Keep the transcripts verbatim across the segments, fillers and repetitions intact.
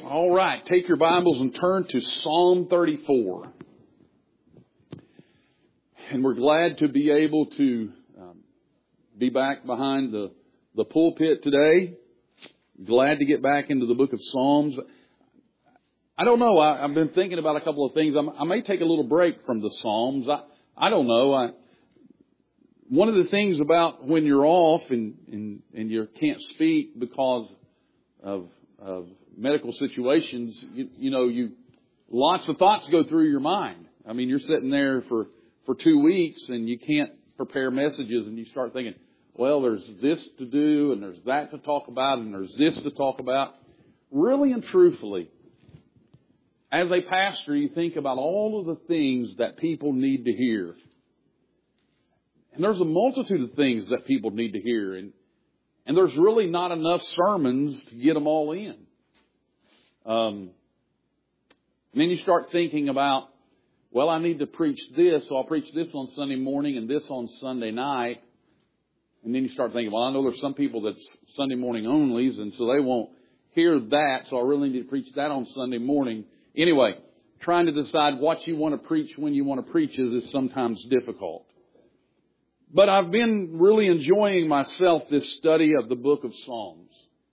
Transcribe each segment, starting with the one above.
All right, take your Bibles and turn to Psalm thirty-four. And we're glad to be able to um, be back behind the, the pulpit today. Glad to get back into the book of Psalms. I don't know, I, I've been thinking about a couple of things. I'm, I may take a little break from the Psalms. I, I don't know. I, one of the things about when you're off and, and, and you can't speak because of, of medical situations, you, you know, you lots of thoughts go through your mind. I mean, you're sitting there for, for two weeks and you can't prepare messages and you start thinking, well, there's this to do and there's that to talk about and there's this to talk about. Really and truthfully, as a pastor, you think about all of the things that people need to hear. And there's a multitude of things that people need to hear. And, and there's really not enough sermons to get them all in. Um, and then you start thinking about, well, I need to preach this, so I'll preach this on Sunday morning and this on Sunday night. And then you start thinking, well, I know there's some people that's Sunday morning onlys, and so they won't hear that, so I really need to preach that on Sunday morning. Anyway, trying to decide what you want to preach when you want to preach is, is sometimes difficult. But I've been really enjoying myself this study of the book of Psalms.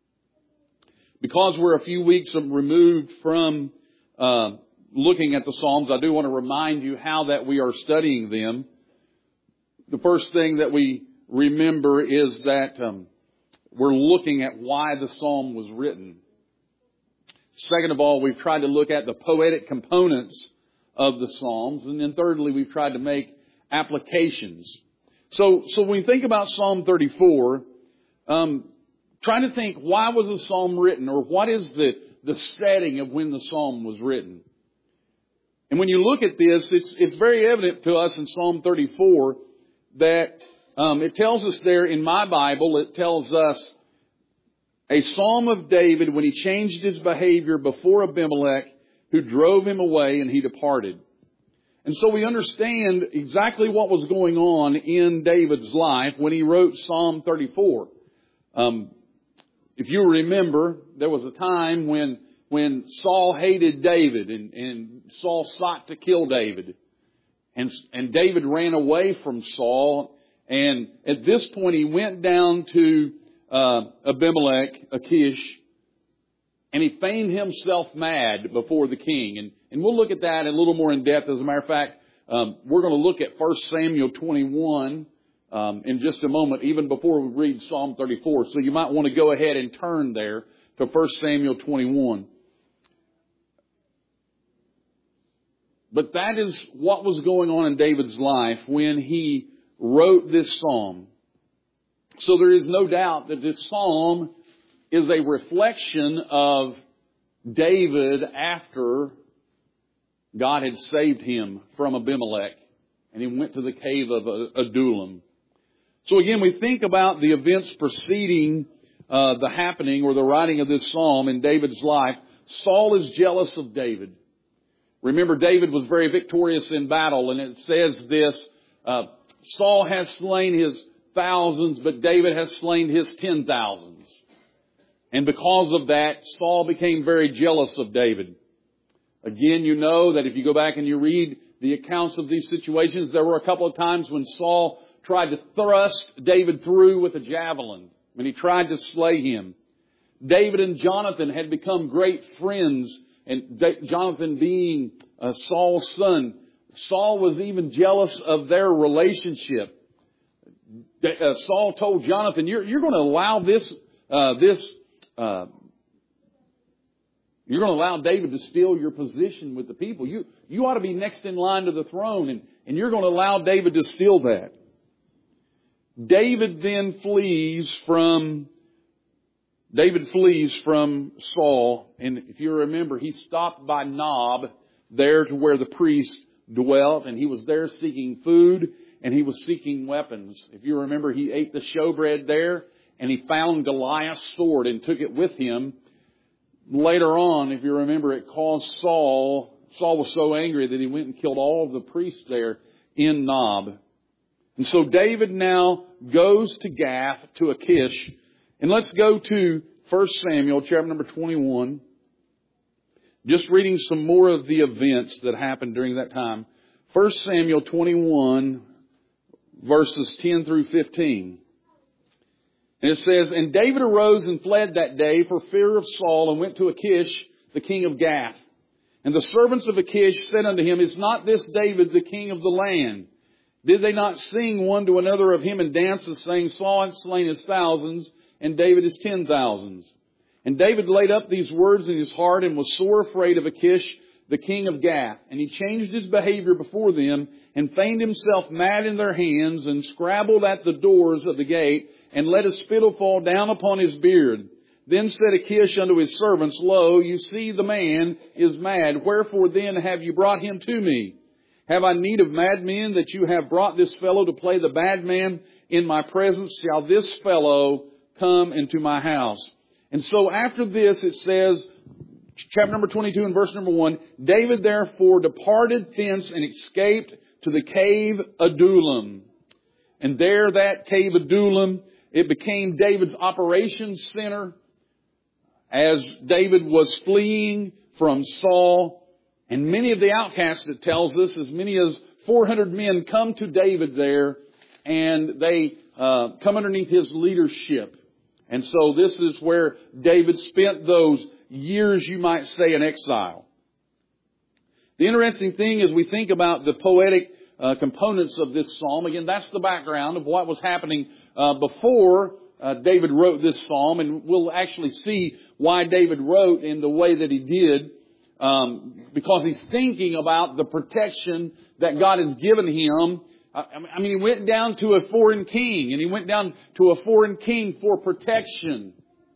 Because we're a few weeks removed from uh, looking at the Psalms, I do want to remind you how that we are studying them. The first thing that we remember is that um, we're looking at why the Psalm was written. Second of all, we've tried to look at the poetic components of the Psalms. And then thirdly, we've tried to make applications. So, so when we think about Psalm thirty-four, um, trying to think, why was the Psalm written? Or what is the, the setting of when the Psalm was written? And when you look at this, it's, it's very evident to us in Psalm thirty-four that um, it tells us there in my Bible, it tells us a Psalm of David when he changed his behavior before Abimelech, who drove him away and he departed. And so we understand exactly what was going on in David's life when he wrote Psalm thirty-four. Um, if you remember, there was a time when when Saul hated David and, and Saul sought to kill David. And, and David ran away from Saul. And at this point, he went down to uh, Abimelech, Achish, and he feigned himself mad before the king. And, and we'll look at that a little more in depth. As a matter of fact, um, we're going to look at First Samuel twenty-one um, in just a moment, even before we read Psalm thirty-four. So you might want to go ahead and turn there to First Samuel twenty-one. But that is what was going on in David's life when he wrote this psalm. So there is no doubt that this psalm is a reflection of David after God had saved him from Abimelech and he went to the cave of Adullam. So again, we think about the events preceding uh, the happening or the writing of this psalm in David's life. Saul is jealous of David. Remember, David was very victorious in battle, and it says this, uh, Saul has slain his thousands, but David has slain his ten thousands. And because of that, Saul became very jealous of David. Again, you know that if you go back and you read the accounts of these situations, there were a couple of times when Saul tried to thrust David through with a javelin, when he tried to slay him. David and Jonathan had become great friends, and Jonathan being uh, Saul's son, Saul was even jealous of their relationship. Uh, Saul told Jonathan, you're, you're going to allow this, uh, this, uh, you're going to allow David to steal your position with the people. You, you ought to be next in line to the throne, and, and you're going to allow David to steal that. David then flees from David flees from Saul, and if you remember, he stopped by Nob, there to where the priest dwelt, and he was there seeking food, and he was seeking weapons. If you remember, he ate the showbread there, and he found Goliath's sword and took it with him. Later on, if you remember, it caused Saul, Saul was so angry that he went and killed all of the priests there in Nob. And so David now goes to Gath, to Achish. And let's go to First Samuel, chapter number twenty-one. Just reading some more of the events that happened during that time. First Samuel twenty-one, verses ten through fifteen. And it says, And David arose and fled that day for fear of Saul, and went to Achish, the king of Gath. And the servants of Achish said unto him, Is not this David the king of the land? Did they not sing one to another of him in dances, saying, Saul hath slain his thousands, and David his ten thousands? And David laid up these words in his heart, and was sore afraid of Achish, the king of Gath. And he changed his behavior before them, and feigned himself mad in their hands, and scrabbled at the doors of the gate, and let his spittle fall down upon his beard. Then said Achish unto his servants, Lo, you see the man is mad. Wherefore then have you brought him to me? Have I need of madmen that you have brought this fellow to play the bad man in my presence? Shall this fellow come into my house? And so after this it says, chapter number twenty-two and verse number one, David therefore departed thence and escaped to the cave Adullam. And there that cave Adullam, it became David's operations center as David was fleeing from Saul. And many of the outcasts, it tells us, as many as four hundred men come to David there, and they uh, come underneath his leadership. And so this is where David spent those years, you might say, in exile. The interesting thing is we think about the poetic uh, components of this psalm. Again, that's the background of what was happening uh, before uh, David wrote this psalm. And we'll actually see why David wrote in the way that he did. Um, because he's thinking about the protection that God has given him. I mean, he went down to a foreign king, and he went down to a foreign king for protection.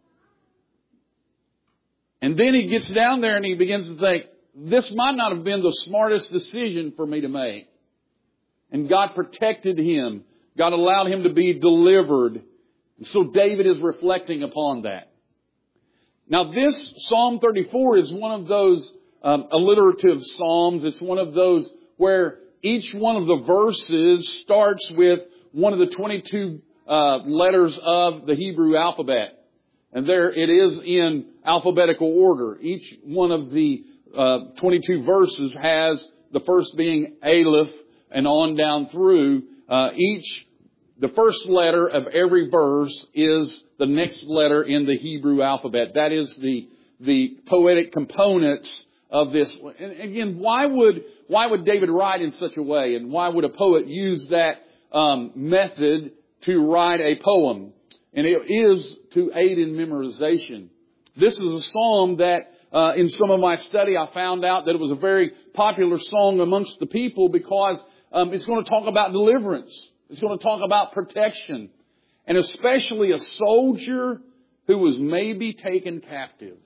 And then he gets down there and he begins to think, this might not have been the smartest decision for me to make. And God protected him. God allowed him to be delivered. So David is reflecting upon that. Now this Psalm thirty-four is one of those um, alliterative psalms. It's one of those where each one of the verses starts with one of the twenty-two uh, letters of the Hebrew alphabet. And there it is in alphabetical order. Each one of the uh, twenty-two verses has the first being Aleph and on down through. Uh, each, the first letter of every verse is the next letter in the Hebrew alphabet. That is the the poetic components of this. And again, why would why would David write in such a way? And why would a poet use that um, method to write a poem? And it is to aid in memorization. This is a psalm that uh, in some of my study I found out that it was a very popular song amongst the people because um, it's going to talk about deliverance. It's going to talk about protection. And especially a soldier who was maybe taken captive.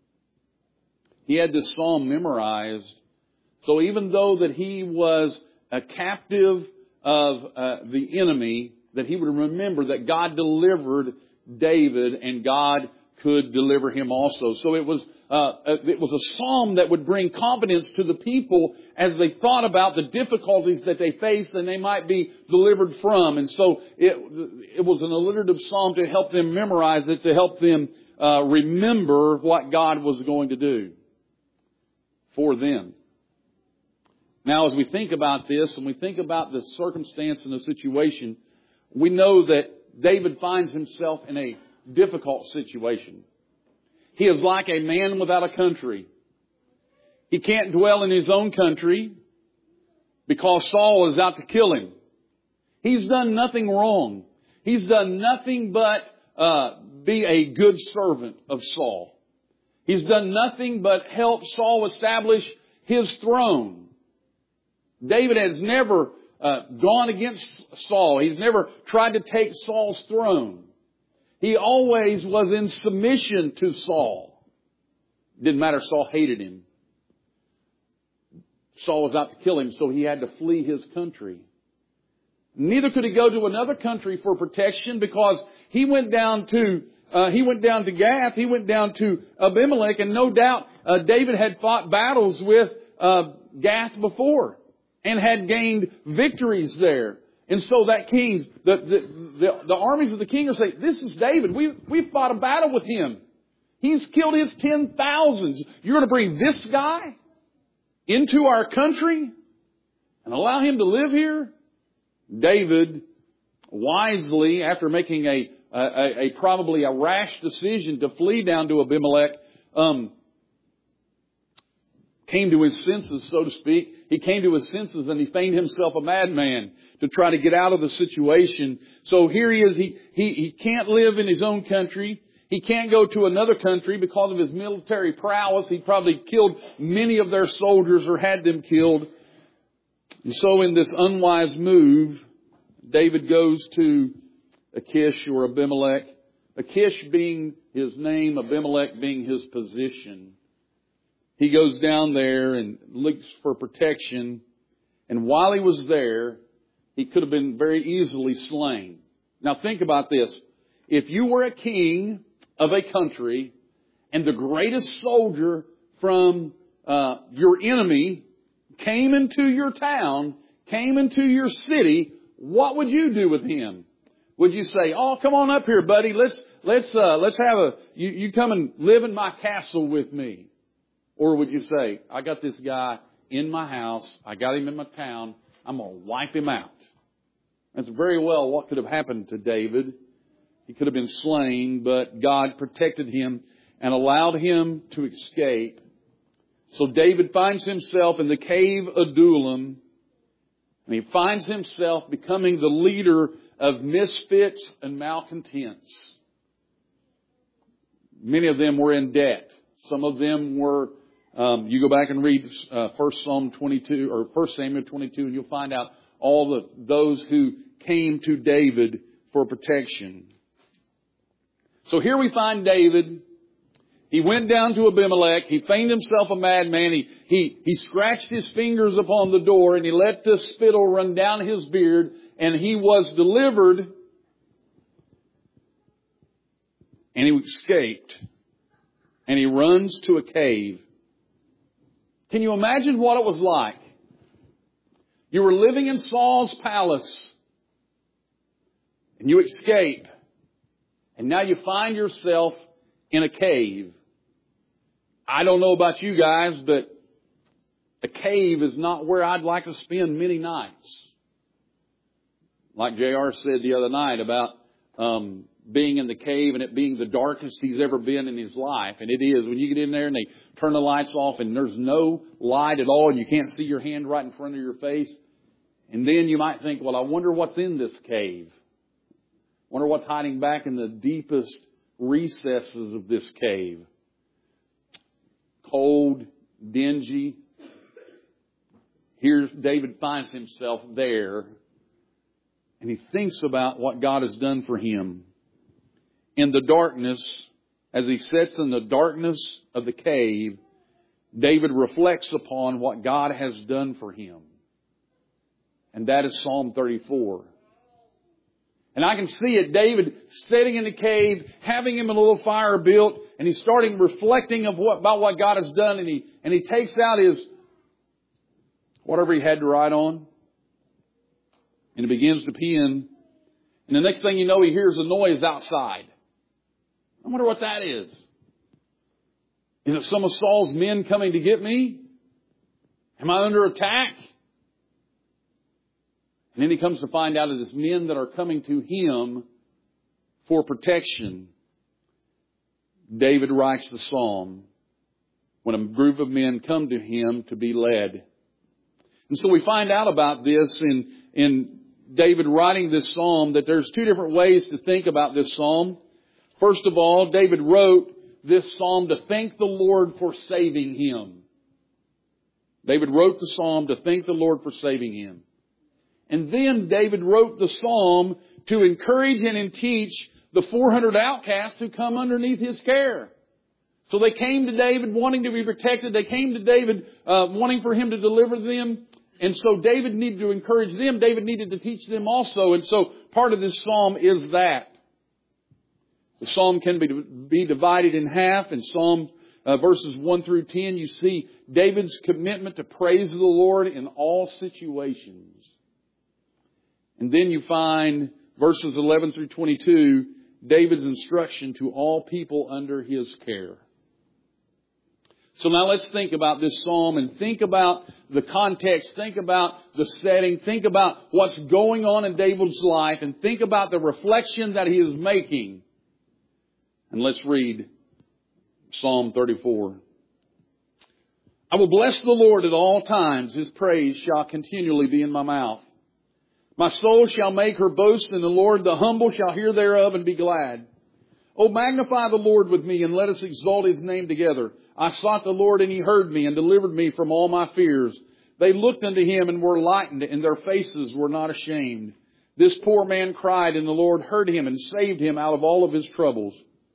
He had this psalm memorized. So even though that he was a captive of uh, the enemy, that he would remember that God delivered David and God could deliver him also. So it was uh, it was a psalm that would bring confidence to the people as they thought about the difficulties that they faced and they might be delivered from. And so it it was an alliterative psalm to help them memorize it, to help them uh, remember what God was going to do for them. Now, as we think about this and we think about the circumstance and the situation, we know that David finds himself in a difficult situation. He is like a man without a country. He can't dwell in his own country because Saul is out to kill him. He's done nothing wrong. He's done nothing but uh, be a good servant of Saul. He's done nothing but help Saul establish his throne. David has never uh, gone against Saul. He's never tried to take Saul's throne. He always was in submission to Saul. Didn't matter, Saul hated him. Saul was out to kill him, so he had to flee his country. Neither could he go to another country for protection because he went down to uh, he went down to Gath. He went down to Abimelech, and no doubt uh, David had fought battles with uh, Gath before and had gained victories there. And so that king, the, the, the, the armies of the king are saying, this is David. We, we fought a battle with him. He's killed his ten thousands. You're going to bring this guy into our country and allow him to live here? David wisely, after making a, a, a probably a rash decision to flee down to Abimelech, um, came to his senses, so to speak. He came to his senses and he feigned himself a madman to try to get out of the situation. So here he is. He, he, he can't live in his own country. He can't go to another country because of his military prowess. He probably killed many of their soldiers or had them killed. And so in this unwise move, David goes to Achish or Abimelech. Achish being his name, Abimelech being his position. He goes down there and looks for protection. And while he was there, he could have been very easily slain. Now think about this. If you were a king of a country and the greatest soldier from uh, your enemy came into your town, came into your city, what would you do with him? Would you say, "Oh, come on up here, buddy. Let's let's uh, let's have a you, you come and live in my castle with me"? Or would you say, "I got this guy in my house. I got him in my town. I'm going to wipe him out"? That's very well what could have happened to David. He could have been slain, but God protected him and allowed him to escape. So David finds himself in the cave Adullam, and he finds himself becoming the leader of misfits and malcontents. Many of them were in debt. Some of them were, um, you go back and read uh, First Psalm twenty-two or First Samuel twenty-two, and you'll find out all the those who came to David for protection. So here we find David. He went down to Abimelech. He feigned himself a madman. He, he, he scratched his fingers upon the door and he let the spittle run down his beard, and he was delivered and he escaped, and he runs to a cave. Can you imagine what it was like? You were living in Saul's palace and you escape, and now you find yourself in a cave. I don't know about you guys, but a cave is not where I'd like to spend many nights. Like J R said the other night about um, being in the cave and it being the darkest he's ever been in his life. And it is. When you get in there and they turn the lights off and there's no light at all and you can't see your hand right in front of your face. And then you might think, well, I wonder what's in this cave. Wonder what's hiding back in the deepest recesses of this cave. Cold, dingy. Here David finds himself there, and he thinks about what God has done for him. In the darkness, as he sits in the darkness of the cave, David reflects upon what God has done for him. And that is Psalm thirty-four. And I can see it, David sitting in the cave, having him a little fire built, and he's starting reflecting of what, about what God has done, and he, and he takes out his, whatever he had to write on, and he begins to pen, and the next thing you know, he hears a noise outside. I wonder what that is. Is it some of Saul's men coming to get me? Am I under attack? And then he comes to find out it is men that are coming to him for protection. David writes the psalm when a group of men come to him to be led. And so we find out about this in, in David writing this psalm, that there's two different ways to think about this psalm. First of all, David wrote this psalm to thank the Lord for saving him. David wrote the psalm to thank the Lord for saving him. And then David wrote the psalm to encourage and teach the four hundred outcasts who come underneath his care. So they came to David wanting to be protected. They came to David uh, wanting for him to deliver them. And so David needed to encourage them. David needed to teach them also. And so part of this psalm is that. The psalm can be, be divided in half. In Psalm uh, verses one through ten, you see David's commitment to praise the Lord in all situations. And then you find verses eleven through twenty-two, David's instruction to all people under his care. So now let's think about this psalm and think about the context, think about the setting, think about what's going on in David's life, and think about the reflection that he is making. And let's read Psalm thirty-four. I will bless the Lord at all times. His praise shall continually be in my mouth. My soul shall make her boast in the Lord. The humble shall hear thereof and be glad. O magnify the Lord with me, and let us exalt His name together. I sought the Lord, and He heard me, and delivered me from all my fears. They looked unto Him, and were lightened, and their faces were not ashamed. This poor man cried, and the Lord heard him, and saved him out of all of his troubles.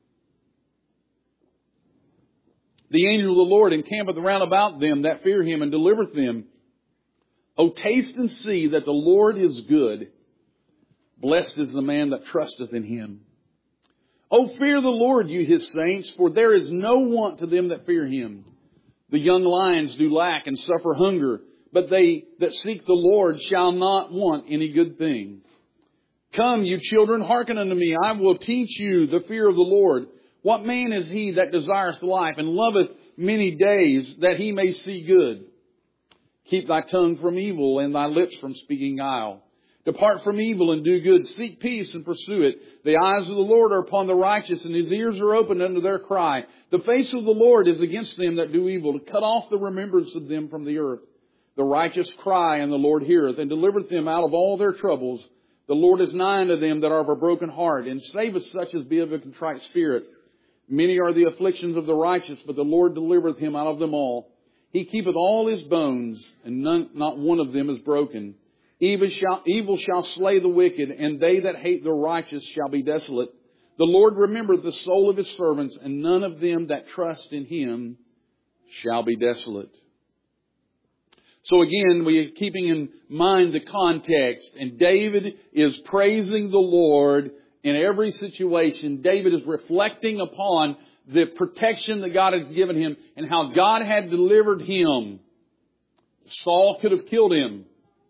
The angel of the Lord encampeth round about them that fear Him, and delivereth them. O taste and see that the Lord is good. Blessed is the man that trusteth in Him. O fear the Lord, you His saints, for there is no want to them that fear Him. The young lions do lack and suffer hunger, but they that seek the Lord shall not want any good thing. Come, you children, hearken unto me. I will teach you the fear of the Lord. What man is he that desireth life, and loveth many days, that he may see good? Keep thy tongue from evil, and thy lips from speaking guile. Depart from evil and do good. Seek peace and pursue it. The eyes of the Lord are upon the righteous, and His ears are open unto their cry. The face of the Lord is against them that do evil, to cut off the remembrance of them from the earth. The righteous cry, and the Lord heareth, and delivereth them out of all their troubles. The Lord is nigh unto them that are of a broken heart, and saveth such as be of a contrite spirit. Many are the afflictions of the righteous, but the Lord delivereth him out of them all. He keepeth all his bones, and none, not one of them is broken. Evil shall, evil shall slay the wicked, and they that hate the righteous shall be desolate. The Lord remembereth the soul of His servants, and none of them that trust in Him shall be desolate. So again, we are keeping in mind the context, and David is praising the Lord in every situation. David is reflecting upon the protection that God has given him and how God had delivered him. Saul could have killed him.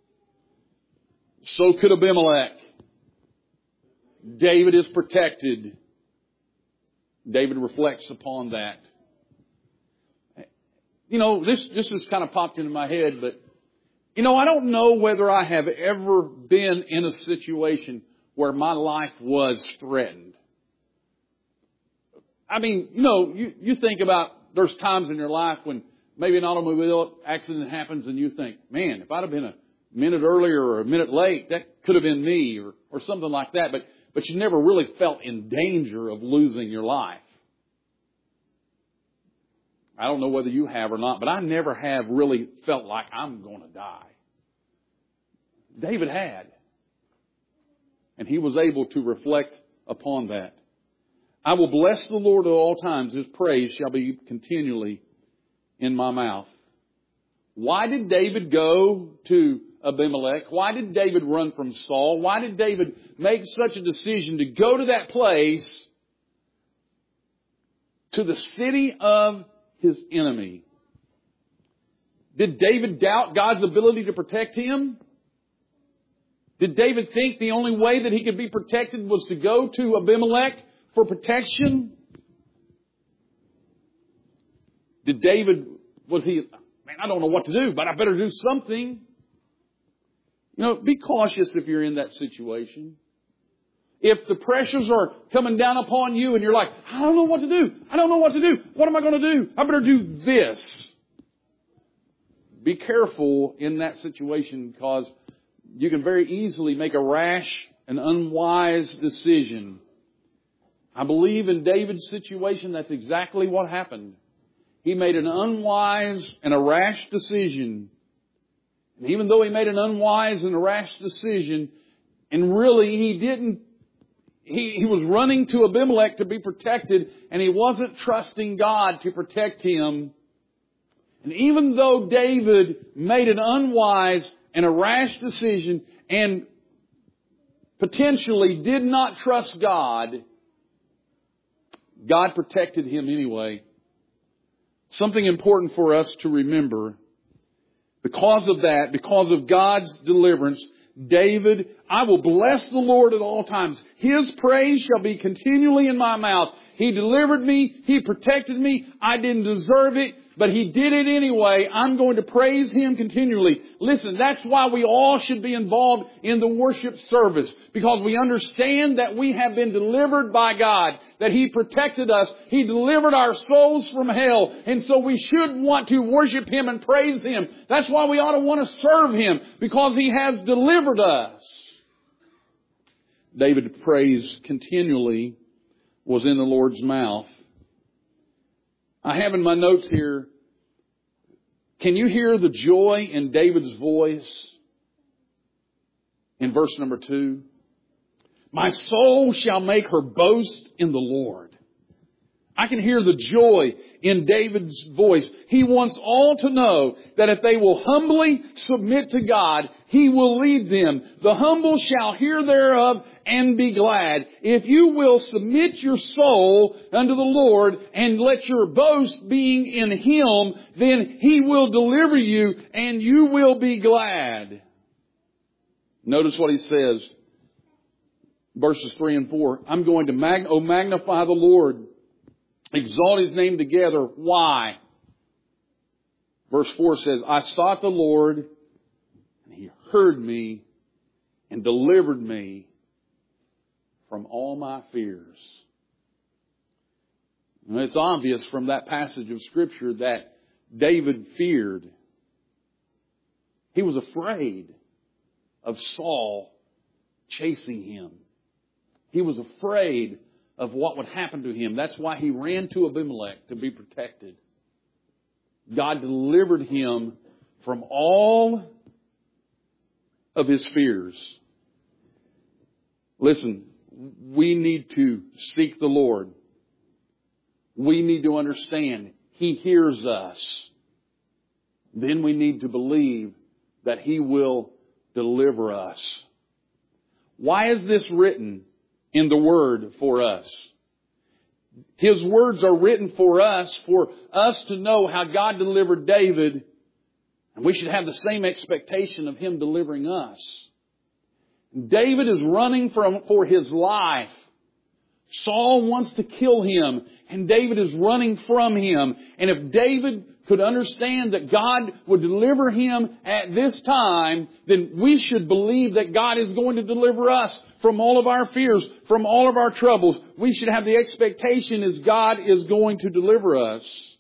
So could Abimelech. David is protected. David reflects upon that. You know, this, this has kind of popped into my head, but, you know, I don't know whether I have ever been in a situation where my life was threatened. I mean, you know, you, you think about, there's times in your life when maybe an automobile accident happens and you think, man, if I'd have been a minute earlier or a minute late, that could have been me, or, or something like that. But, but you never really felt in danger of losing your life. I don't know whether you have or not, but I never have really felt like I'm going to die. David had. And he was able to reflect upon that. I will bless the Lord at all times. His praise shall be continually in my mouth. Why did David go to Abimelech? Why did David run from Saul? Why did David make such a decision to go to that place, to the city of his enemy? Did David doubt God's ability to protect him? Did David think the only way that he could be protected was to go to Abimelech for protection? Did David, was he, man, I don't know what to do, but I better do something. You know, be cautious if you're in that situation. If the pressures are coming down upon you and you're like, I don't know what to do. I don't know what to do. What am I going to do? I better do this. Be careful in that situation, because you can very easily make a rash and unwise decision. I believe in David's situation, that's exactly what happened. He made an unwise and a rash decision. And even though he made an unwise and a rash decision, and really he didn't, he, he was running to Abimelech to be protected, and he wasn't trusting God to protect him. And even though David made an unwise and a rash decision and potentially did not trust God, God protected him anyway. Something important for us to remember. Because of that, because of God's deliverance, David, I will bless the Lord at all times. His praise shall be continually in my mouth. He delivered me. He protected me. I didn't deserve it, but He did it anyway. I'm going to praise Him continually. Listen, that's why we all should be involved in the worship service, because we understand that we have been delivered by God, that He protected us. He delivered our souls from hell. And so we should want to worship Him and praise Him. That's why we ought to want to serve Him, because He has delivered us. David's praise continually was in the Lord's mouth. I have in my notes here, can you hear the joy in David's voice in verse number two? My soul shall make her boast in the Lord. I can hear the joy in David's voice. He wants all to know that if they will humbly submit to God, He will lead them. The humble shall hear thereof and be glad. If you will submit your soul unto the Lord and let your boast be in Him, then He will deliver you and you will be glad. Notice what He says. Verses three and four. I'm going to mag- oh, magnify the Lord. Exalt His name together. Why? Verse four says, I sought the Lord, and He heard me and delivered me from all my fears. And it's obvious from that passage of Scripture that David feared. He was afraid of Saul chasing him. He was afraid of what would happen to him. That's why he ran to Abimelech to be protected. God delivered him from all of his fears. Listen, we need to seek the Lord. We need to understand He hears us. Then we need to believe that He will deliver us. Why is this written in the Word for us? His words are written for us, for us to know how God delivered David, and we should have the same expectation of Him delivering us. David is running from, for his life. Saul wants to kill him, and David is running from him. And if David could understand that God would deliver him at this time, then we should believe that God is going to deliver us from all of our fears, from all of our troubles. We should have the expectation as God is going to deliver us.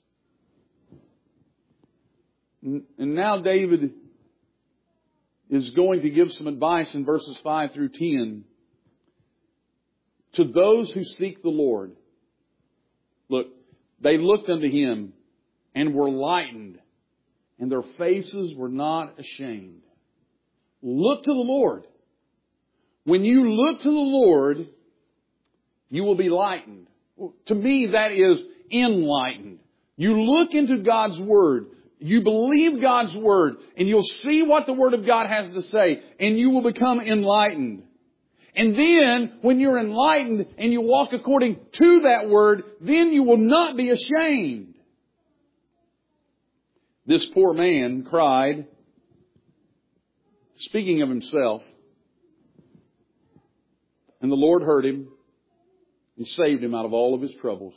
And now David is going to give some advice in verses five through ten to those who seek the Lord. Look, they looked unto Him and were lightened, and their faces were not ashamed. Look to the Lord. When you look to the Lord, you will be lightened. To me, that is enlightened. You look into God's Word. You believe God's Word, and you'll see what the Word of God has to say, and you will become enlightened. And then, when you're enlightened and you walk according to that Word, then you will not be ashamed. This poor man cried, speaking of himself, and the Lord heard him and saved him out of all of his troubles.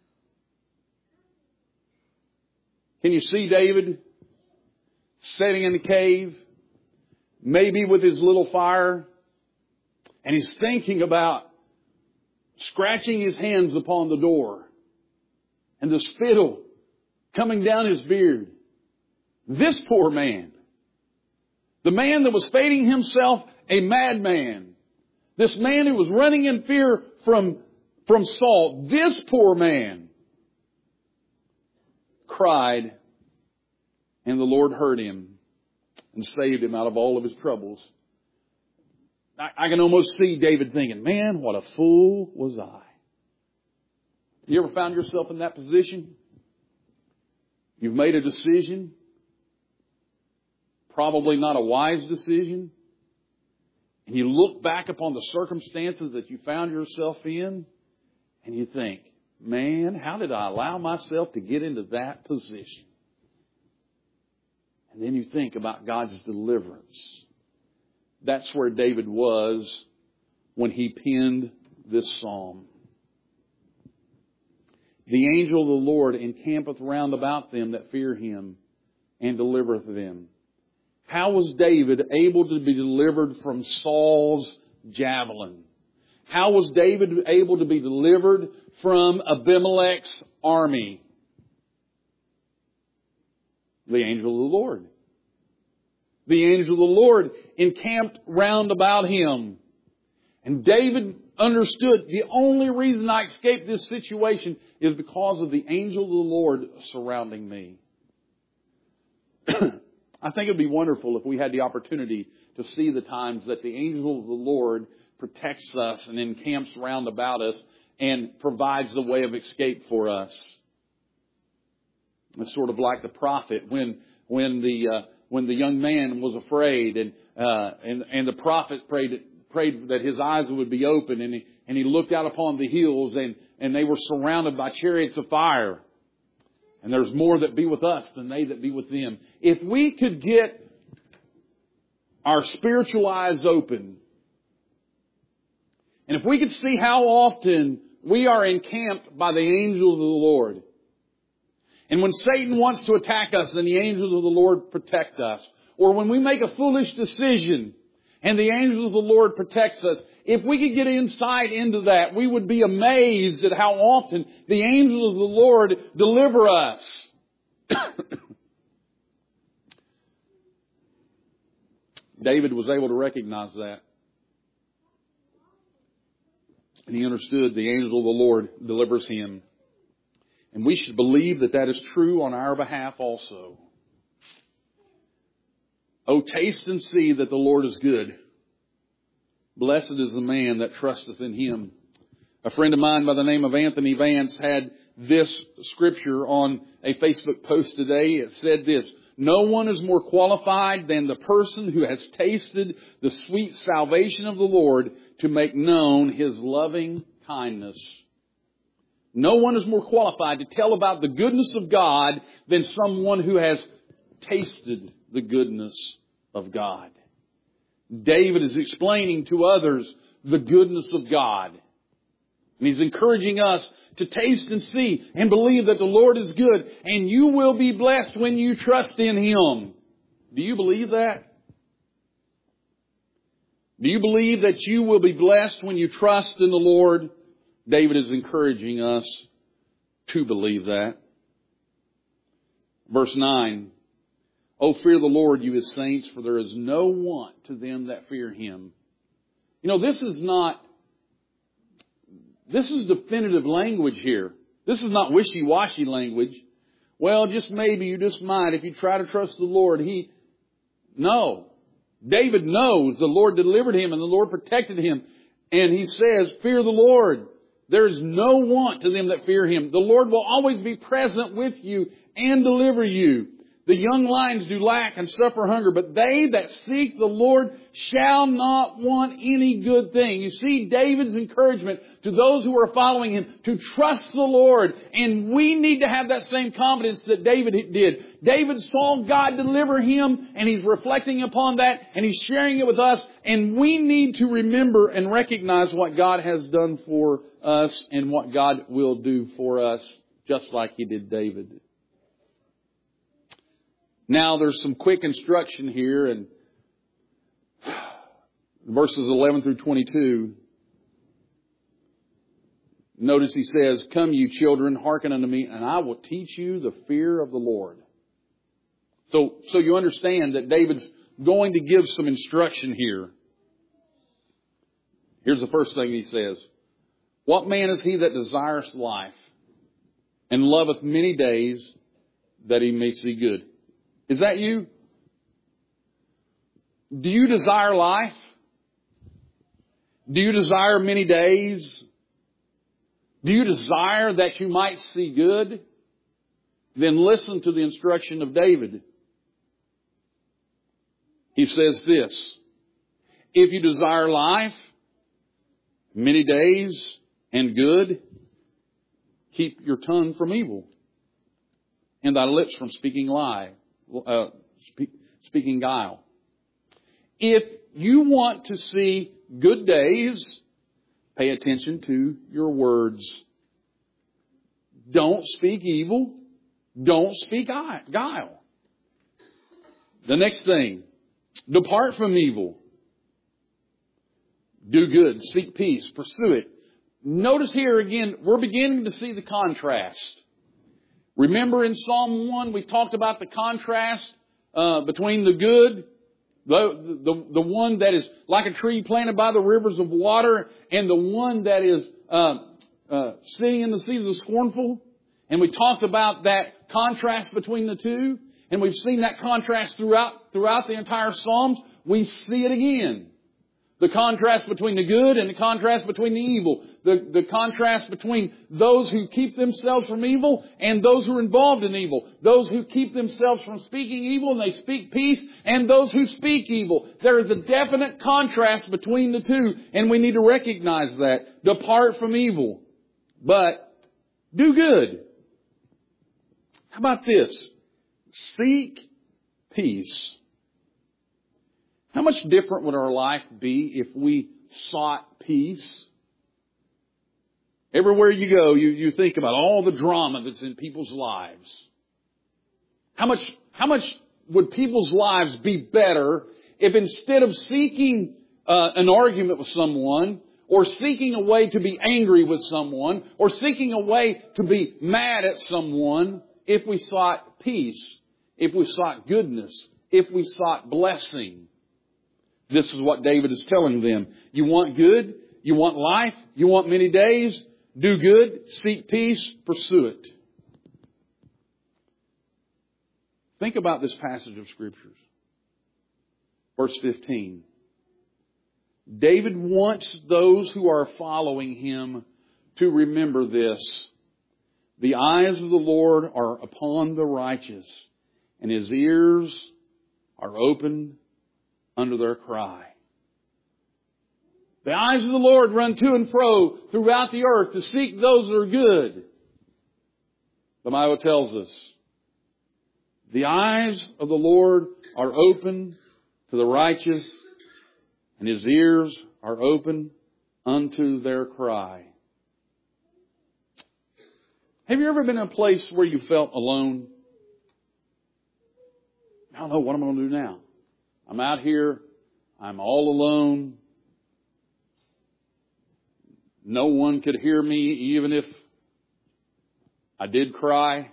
Can you see David sitting in the cave, maybe with his little fire, and he's thinking about scratching his hands upon the door and the spittle coming down his beard? This poor man, the man that was fating himself a madman, this man who was running in fear from, from Saul, this poor man cried, and the Lord heard him and saved him out of all of his troubles. I, I can almost see David thinking, man, what a fool was I. You ever found yourself in that position? You've made a decision, probably not a wise decision, and you look back upon the circumstances that you found yourself in, and you think, man, how did I allow myself to get into that position? And then you think about God's deliverance. That's where David was when he penned this psalm. The angel of the Lord encampeth round about them that fear Him, and delivereth them. How was David able to be delivered from Saul's javelin? How was David able to be delivered from Abimelech's army? The angel of the Lord. The angel of the Lord encamped round about him. And David understood the only reason I escaped this situation is because of the angel of the Lord surrounding me. I think it would be wonderful if we had the opportunity to see the times that the angel of the Lord protects us and encamps round about us and provides the way of escape for us. It's sort of like the prophet when when the uh, when the young man was afraid and uh, and and the prophet prayed prayed that his eyes would be open, and he and he looked out upon the hills, and and they were surrounded by chariots of fire. And there's more that be with us than they that be with them. If we could get our spiritual eyes open, and if we could see how often we are encamped by the angel of the Lord, and when Satan wants to attack us, then the angels of the Lord protect us. Or when we make a foolish decision and the angel of the Lord protects us, if we could get insight into that, we would be amazed at how often the angels of the Lord deliver us. David was able to recognize that. And he understood the angel of the Lord delivers him. And we should believe that that is true on our behalf also. Oh, taste and see that the Lord is good. Blessed is the man that trusteth in Him. A friend of mine by the name of Anthony Vance had this scripture on a Facebook post today. It said this: no one is more qualified than the person who has tasted the sweet salvation of the Lord to make known His loving kindness. No one is more qualified to tell about the goodness of God than someone who has tasted the goodness of God. David is explaining to others the goodness of God. And he's encouraging us to taste and see and believe that the Lord is good. And you will be blessed when you trust in Him. Do you believe that? Do you believe that you will be blessed when you trust in the Lord? David is encouraging us to believe that. Verse nine. O fear the Lord, you His saints, for there is no want to them that fear Him. You know, this is not, this is definitive language here. This is not wishy-washy language. Well, just maybe, you just might, if you try to trust the Lord, He, no. David knows the Lord delivered him and the Lord protected him. And he says, fear the Lord. There is no want to them that fear Him. The Lord will always be present with you and deliver you. The young lions do lack and suffer hunger, but they that seek the Lord shall not want any good thing. You see David's encouragement to those who are following him to trust the Lord. And we need to have that same confidence that David did. David saw God deliver him, and he's reflecting upon that, and he's sharing it with us. And we need to remember and recognize what God has done for us and what God will do for us, just like He did David. Now there's some quick instruction here in verses eleven through twenty-two. Notice he says, come you children, hearken unto me, and I will teach you the fear of the Lord. So, so you understand that David's going to give some instruction here. Here's the first thing he says. What man is he that desireth life and loveth many days that he may see good? Is that you? Do you desire life? Do you desire many days? Do you desire that you might see good? Then listen to the instruction of David. He says this: if you desire life, many days, and good, keep your tongue from evil, and thy lips from speaking lie. Uh, speak, speaking guile. If you want to see good days, pay attention to your words. Don't speak evil. Don't speak guile. The next thing, depart from evil. Do good. Seek peace. Pursue it. Notice here again, we're beginning to see the contrast. Remember in Psalm one, we talked about the contrast uh, between the good, the, the, the one that is like a tree planted by the rivers of water, and the one that is uh, uh, sitting in the seat of the scornful. And we talked about that contrast between the two. And we've seen that contrast throughout, throughout the entire Psalms. We see it again. The contrast between the good and the contrast between the evil. The, the contrast between those who keep themselves from evil and those who are involved in evil. Those who keep themselves from speaking evil and they speak peace, and those who speak evil. There is a definite contrast between the two, and we need to recognize that. Depart from evil, but do good. How about this? Seek peace. How much different would our life be if we sought peace? Everywhere you go, you, you think about all the drama that's in people's lives. How much, how much would people's lives be better if instead of seeking uh, an argument with someone, or seeking a way to be angry with someone, or seeking a way to be mad at someone, if we sought peace, if we sought goodness, if we sought blessing? This is what David is telling them. You want good? You want life? You want many days? Do good, seek peace, pursue it. Think about this passage of Scriptures. Verse fifteen. David wants those who are following him to remember this. The eyes of the Lord are upon the righteous, and His ears are open under their cry. The eyes of the Lord run to and fro throughout the earth to seek those that are good. The Bible tells us, the eyes of the Lord are open to the righteous, and His ears are open unto their cry. Have you ever been in a place where you felt alone? I don't know what I'm going to do now. I'm out here. I'm all alone. No one could hear me even if I did cry.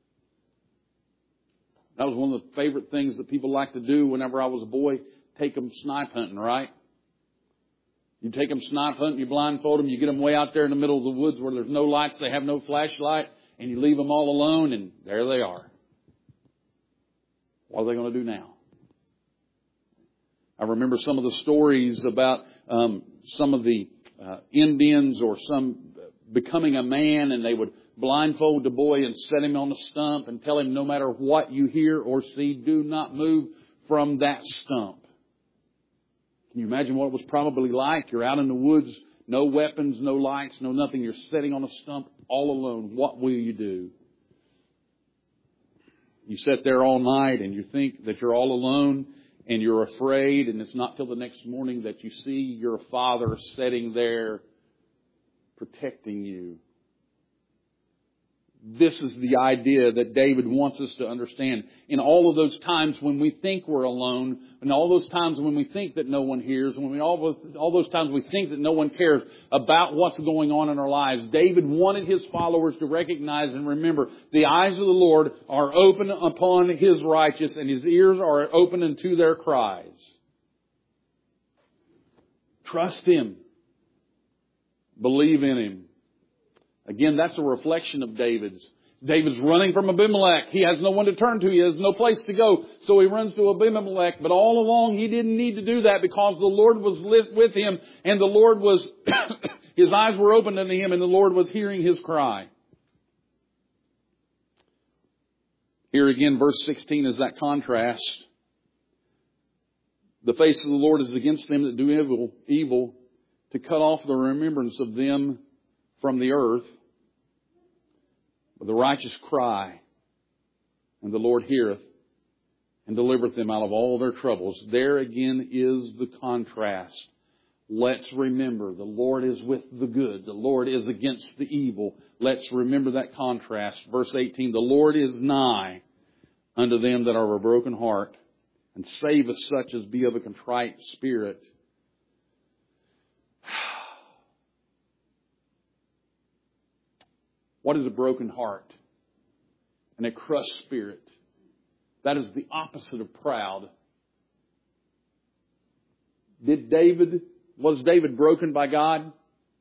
That was one of the favorite things that people liked to do whenever I was a boy. Take them snipe hunting, right? You take them snipe hunting, you blindfold them, you get them way out there in the middle of the woods where there's no lights, they have no flashlight, and you leave them all alone, and there they are. What are they going to do now? I remember some of the stories about um, some of the uh, Indians or some becoming a man, and they would blindfold the boy and set him on a stump and tell him, no matter what you hear or see, do not move from that stump. Can you imagine what it was probably like? You're out in the woods, no weapons, no lights, no nothing. You're sitting on a stump all alone. What will you do? You sit there all night and you think that you're all alone and you're afraid, and it's not till the next morning that you see your Father sitting there protecting you. This is the idea that David wants us to understand. In all of those times when we think we're alone, and all those times when we think that no one hears, when we all, all those times we think that no one cares about what's going on in our lives, David wanted his followers to recognize and remember the eyes of the Lord are open upon His righteous, and His ears are open unto their cries. Trust Him. Believe in Him. Again, that's a reflection of David's. David's running from Abimelech. He has no one to turn to. He has no place to go. So he runs to Abimelech. But all along, he didn't need to do that because the Lord was with him. And the Lord was, His eyes were open unto him, and the Lord was hearing his cry. Here again, verse sixteen is that contrast. The face of the Lord is against them that do evil, evil, to cut off the remembrance of them from the earth. But the righteous cry, and the Lord heareth and delivereth them out of all their troubles. There again is the contrast. Let's remember the Lord is with the good. The Lord is against the evil. Let's remember that contrast. Verse eighteen, the Lord is nigh unto them that are of a broken heart, and saveth such as be of a contrite spirit. What is a broken heart? And a crushed spirit. That is the opposite of proud. Did David, was David broken by God?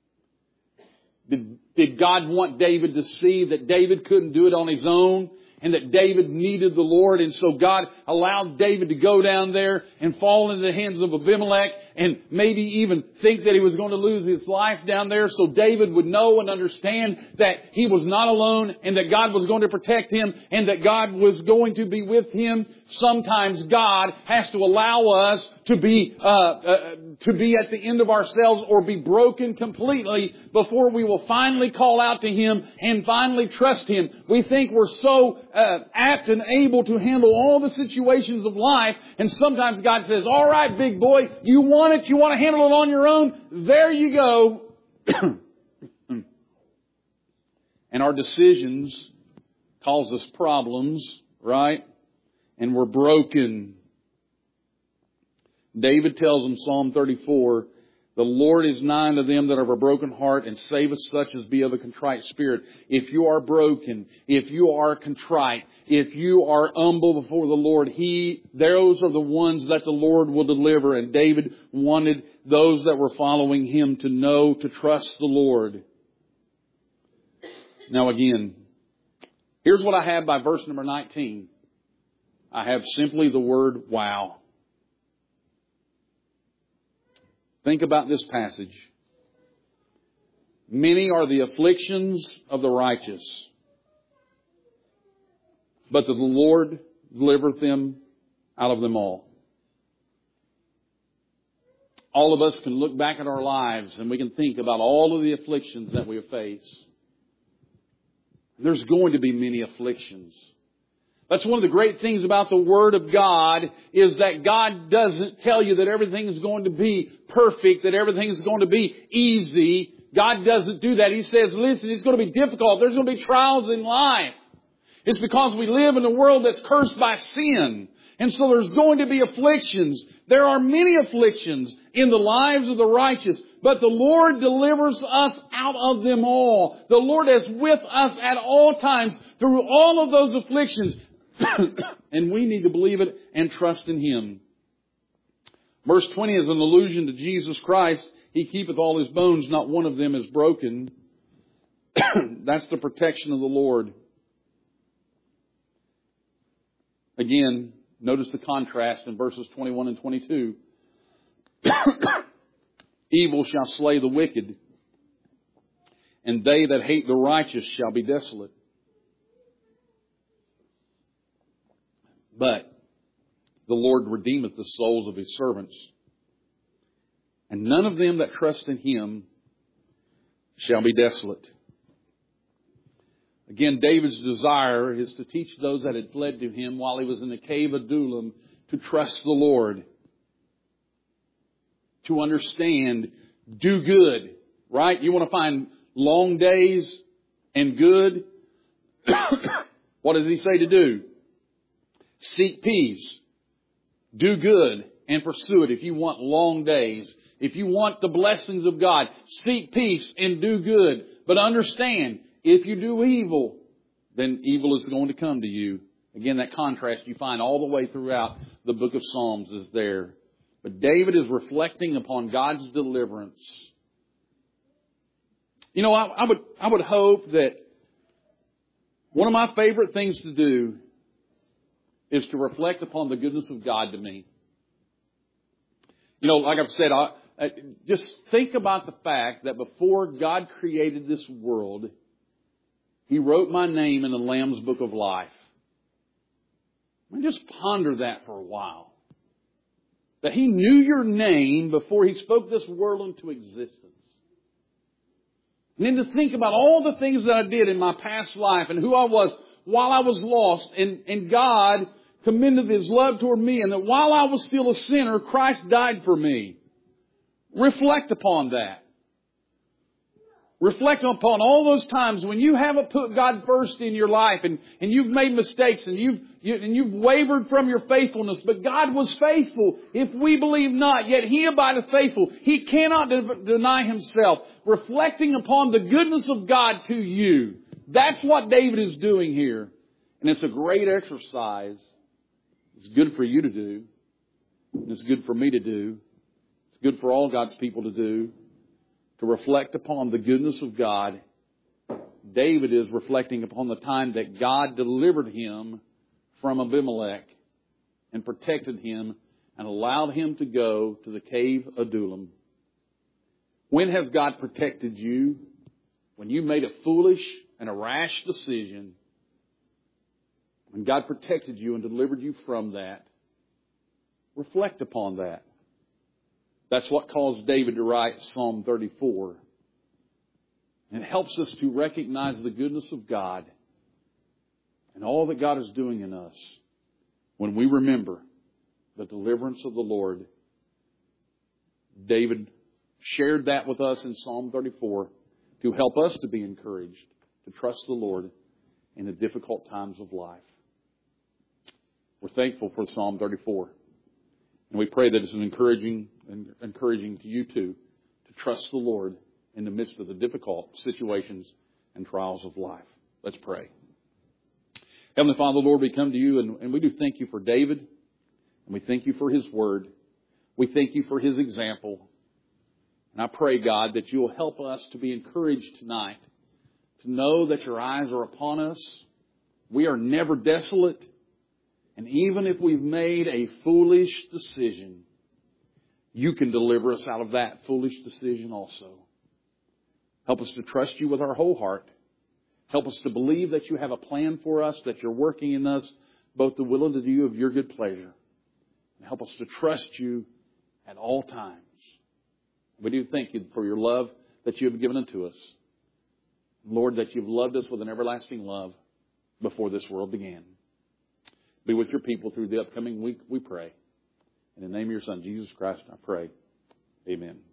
Did, did God want David to see that David couldn't do it on his own? And that David needed the Lord, and so God allowed David to go down there and fall into the hands of Abimelech and maybe even think that he was going to lose his life down there, so David would know and understand that he was not alone and that God was going to protect him and that God was going to be with him. Sometimes God has to allow us to be uh, uh, to be at the end of ourselves or be broken completely before we will finally call out to Him and finally trust Him. We think we're so uh, apt and able to handle all the situations of life, and sometimes God says, all right, big boy, you want it, you want to handle it on your own? There you go. And our decisions cause us problems, right? And we're broken. David tells in Psalm thirty-four, the Lord is nigh unto them that are of a broken heart, and saveth such as be of a contrite spirit. If you are broken, if you are contrite, if you are humble before the Lord, He, those are the ones that the Lord will deliver. And David wanted those that were following him to know, to trust the Lord. Now again, here's what I have by verse number nineteen. I have simply the word wow. Think about this passage. Many are the afflictions of the righteous, but the Lord delivereth them out of them all. All of us can look back at our lives and we can think about all of the afflictions that we have faced. There's going to be many afflictions. That's one of the great things about the Word of God is that God doesn't tell you that everything is going to be perfect, that everything is going to be easy. God doesn't do that. He says, listen, it's going to be difficult. There's going to be trials in life. It's because we live in a world that's cursed by sin. And so there's going to be afflictions. There are many afflictions in the lives of the righteous, but the Lord delivers us out of them all. The Lord is with us at all times through all of those afflictions. And we need to believe it and trust in Him. Verse twenty is an allusion to Jesus Christ. He keepeth all His bones, not one of them is broken. That's the protection of the Lord. Again, notice the contrast in verses twenty-one and twenty-two. Evil shall slay the wicked, and they that hate the righteous shall be desolate. But the Lord redeemeth the souls of His servants, and none of them that trust in Him shall be desolate. Again, David's desire is to teach those that had fled to him while he was in the cave of Adullam to trust the Lord. To understand, do good, right? You want to find long days and good? What does He say to do? Seek peace. Do good and pursue it if you want long days. If you want the blessings of God, seek peace and do good. But understand, if you do evil, then evil is going to come to you. Again, that contrast you find all the way throughout the book of Psalms is there. But David is reflecting upon God's deliverance. You know, I, I would I would hope that one of my favorite things to do is to reflect upon the goodness of God to me. You know, like I've said, I, I, just think about the fact that before God created this world, He wrote my name in the Lamb's Book of Life. I mean, just ponder that for a while. That He knew your name before He spoke this world into existence. And then to think about all the things that I did in my past life and who I was while I was lost. And, and God commendeth His love toward me, and that while I was still a sinner, Christ died for me. Reflect upon that. Reflect upon all those times when you haven't put God first in your life and, and you've made mistakes and you've, you, and you've wavered from your faithfulness. But God was faithful. If we believe not, yet He abideth faithful. He cannot de- deny Himself. Reflecting upon the goodness of God to you. That's what David is doing here. And it's a great exercise. It's good for you to do. And it's good for me to do. It's good for all God's people to do. To reflect upon the goodness of God. David is reflecting upon the time that God delivered him from Abimelech and protected him and allowed him to go to the cave of Adullam. When has God protected you? When you made a foolish and a rash decision. When God protected you and delivered you from that. Reflect upon that. That's what caused David to write Psalm thirty-four. And it helps us to recognize the goodness of God and all that God is doing in us when we remember the deliverance of the Lord. David shared that with us in Psalm thirty-four to help us to be encouraged, to trust the Lord in the difficult times of life. We're thankful for Psalm thirty-four. And we pray that it's an encouraging, encouraging to you too, to trust the Lord in the midst of the difficult situations and trials of life. Let's pray. Heavenly Father, Lord, we come to you and, and we do thank you for David. And we thank you for his word. We thank you for his example. And I pray, God, that you will help us to be encouraged tonight, to know that your eyes are upon us. We are never desolate. And even if we've made a foolish decision, you can deliver us out of that foolish decision also. Help us to trust you with our whole heart. Help us to believe that you have a plan for us, that you're working in us both the will and the do of your good pleasure. And help us to trust you at all times. We do thank you for your love that you have given unto us. Lord, that you've loved us with an everlasting love before this world began. Be with your people through the upcoming week, we pray. In the name of your Son, Jesus Christ, I pray. Amen.